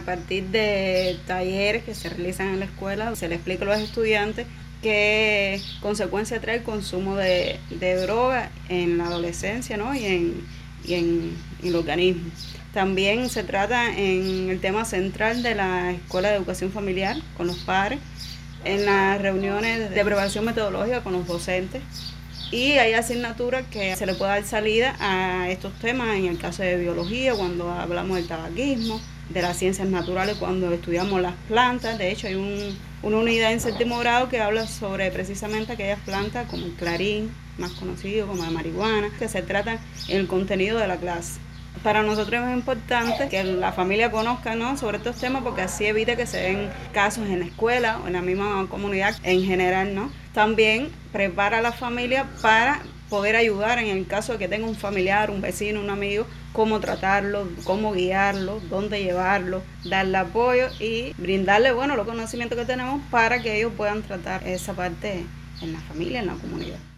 partir de talleres que se realizan en la escuela, se le explica a los estudiantes qué consecuencia trae el consumo de droga en la adolescencia, ¿no? y en el organismo. También se trata en el tema central de la Escuela de Educación Familiar con los padres, en las reuniones de preparación metodológica con los docentes, y hay asignaturas que se le puede dar salida a estos temas, en el caso de biología, cuando hablamos del tabaquismo, de las ciencias naturales, cuando estudiamos las plantas. De hecho, hay una unidad en 7º grado que habla sobre precisamente aquellas plantas como el clarín, más conocido como la marihuana, que se trata en el contenido de la clase. Para nosotros es importante que la familia conozca, ¿no?, sobre estos temas, porque así evita que se den casos en la escuela o en la misma comunidad en general, ¿no? También prepara a la familia para poder ayudar en el caso de que tenga un familiar, un vecino, un amigo, cómo tratarlo, cómo guiarlo, dónde llevarlo, darle apoyo y brindarle, bueno, los conocimientos que tenemos para que ellos puedan tratar esa parte en la familia, en la comunidad.